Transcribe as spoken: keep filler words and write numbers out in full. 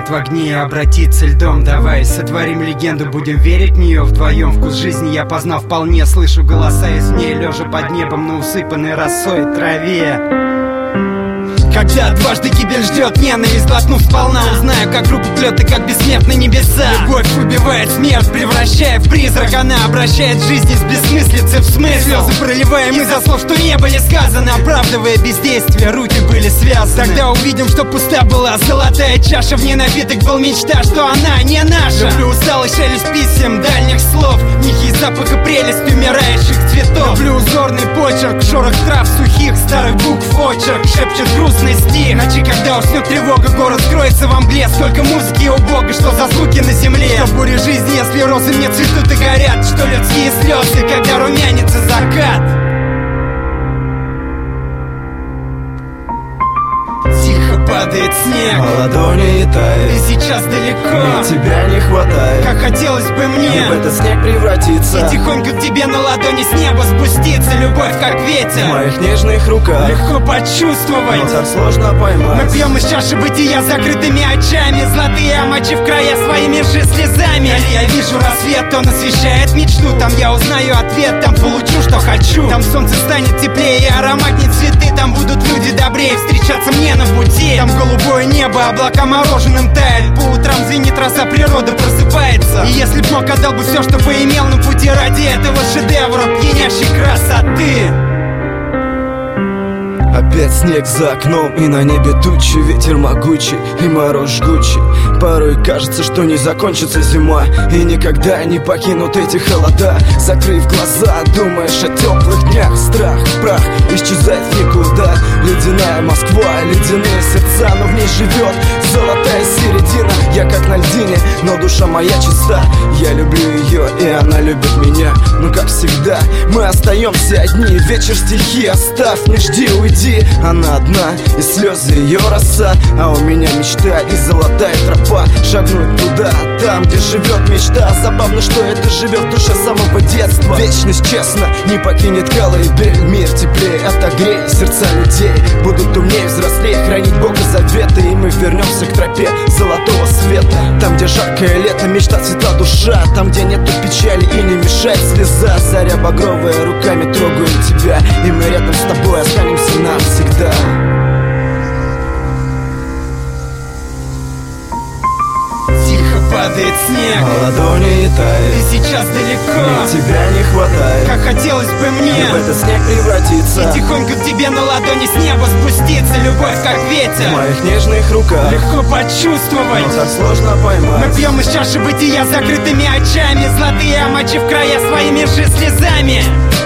в огне и обратиться льдом. Давай сотворим легенду, будем верить в нее вдвоем. Вкус жизни я познал вполне, слышу голоса из ней, лежа под небом на усыпанной росой траве. Когда дважды гибель ждет, ненависть глотнув сполна, узнаю, как руку плет и как бессмертны небеса. Любовь убивает смерть, превращая в призрак. Она обращает жизнь из бессмыслицы в смысл. Слезы проливаем из-за слов, что не были сказаны, оправдывая бездействие, руки были связаны. Тогда увидим, что пуста была золотая чаша. В ней напиток был мечта, что она не наша. Люблю усталый шелест писем, дальних слов, в них есть запах и прелесть умирающих цветов. Люблю узорный почерк, шорох трав сухих, старых букв очерк, шепчет грустный стих. Ночи, когда уснет тревога, город скроется во мгле. Сколько музыки у Бога, что за звуки на земле. Что бури жизни, если розы не цветут и горят. Что людские слезы, когда румянится закат. Тихо падает снег, а ладони тает, ты сейчас далеко, мне тебя не хватает. Как хотелось бы мне в этот снег превратиться и тихонько к тебе на ладони с неба спуститься. Любовь как ветер в моих нежных руках, легко почувствовать, но так сложно поймать. Мы пьем из чаши бытия закрытыми очами, золотые омочив края своими же слезами. Если я вижу рассвет, он освещает мечту. Там я узнаю ответ, там получу, что хочу. Там солнце станет теплее и ароматнее цветы. Там будут люди добрее встречаться мне на пути. Там голубое небо, облака мороженым тают. По утрам звенит роса, природа просыпается. И если б мог, отдал бы все, что поимел на пути ради этого шедевра пьянящей красоты. Опять снег за окном, и на небе тучи, ветер могучий и мороз жгучий. Порой кажется, что не закончится зима, и никогда не покинут эти холода. Закрыв глаза, думаешь о теплых днях. Страх, прах, исчезает в никуда. Ледяная Москва, ледяные сердца, но в ней живет золотая середина. Я как на льдине, но душа моя чиста. Я люблю ее, и она любит меня. Но как всегда, мы остаемся одни. Вечер стихи оставь, не жди, уйди. Она одна, и слезы ее роса, а у меня мечта и золотая тропа. Шагнуть туда, там, где живет мечта. Забавно, что это живет в душе самого детства. Вечность, честно, не покинет колыбель. Мир теплее, отогрей сердца людей. Будут умнее, взрослее, хранить Бога заветы. И мы вернемся к тропе золотого света. Там, где жаркое лето, мечта, цвета, душа. Там, где нету печали и не мешает слеза. Заря багровая, руками трогаю тебя, и мы рядом с тобой останемся навсегда. Падает снег, а ладони тает, ты сейчас далеко, мне тебя не хватает. Как хотелось бы мне в этот снег превратиться и тихонько к тебе на ладони с неба спуститься. Любовь как ветер в моих нежных руках, легко почувствовать, но так сложно поймать. Мы пьем из чаши бытия закрытыми очами, золотые омочив края своими же слезами.